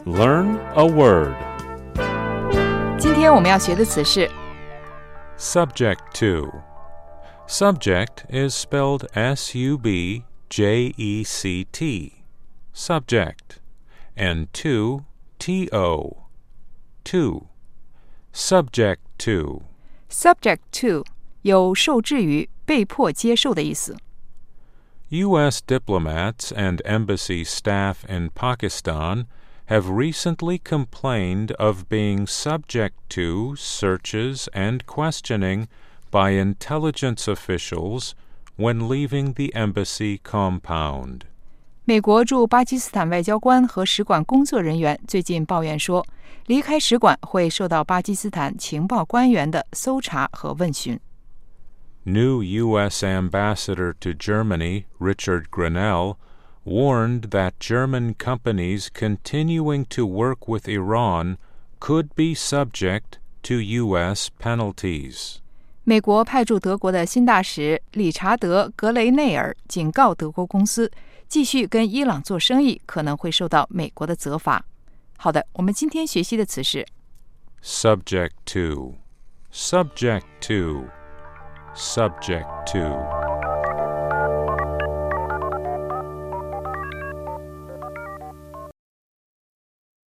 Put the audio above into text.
Learn a word. 今天我们要学的词是 Subject to. Subject is spelled S-U-B-J-E-C-T. Subject. And to, T-O. To. Subject to. subject to 有受制于、被迫接受的意思。 U.S. diplomats and embassy staff in Pakistan have recently complained of being subject to searches and questioning by intelligence officials when leaving the embassy compound. 美国驻巴基斯坦外交官和使馆工作人员最近抱怨说，离开使馆会受到巴基斯坦情报官员的搜查和问询。 New U.S. Ambassador to Germany, Richard Grenell, warned that German companies continuing to work with Iran could be subject to U.S. penalties. 美国派驻德国的新大使理查德·格雷内尔警告德国公司，继续跟伊朗做生意可能会受到美国的责罚。好的，我们今天学习的词是 Subject to. Subject to. Subject to.